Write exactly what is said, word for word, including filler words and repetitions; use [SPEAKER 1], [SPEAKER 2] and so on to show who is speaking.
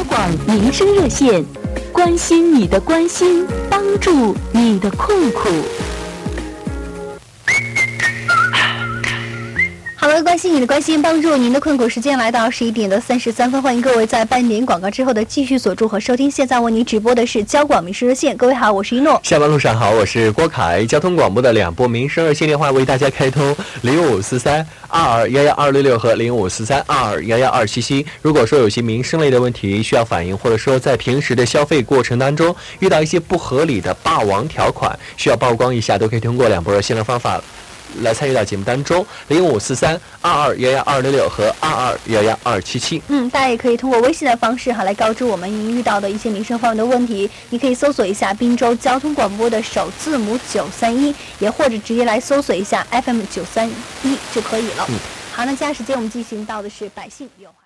[SPEAKER 1] 广民生热线，关心你的关心，帮助你的困苦。
[SPEAKER 2] 好了，关心你的关心，帮助您的困苦。时间来到十一点的三十三分，欢迎各位在半点广告之后的继续锁住和收听。现在为你直播的是交广民生热线，各位好，我是一诺。
[SPEAKER 3] 下班路上好，我是郭凯。交通广播的两波民生热线电话为大家开通零五四三二二幺幺二六六和零五四三二二幺幺二七七。如果说有些民生类的问题需要反映，或者说在平时的消费过程当中遇到一些不合理的霸王条款，需要曝光一下，都可以通过两波热线的方法来参与到节目当中，零五四三二二幺幺二六六和二二幺幺二七七。
[SPEAKER 2] 嗯，大家也可以通过微信的方式哈来告知我们您遇到的一些民生方面的问题。你可以搜索一下滨州交通广播的首字母九三一，也或者直接来搜索一下 F M 九三一就可以了。嗯，好，那接下来时间我们进行到的是百姓有。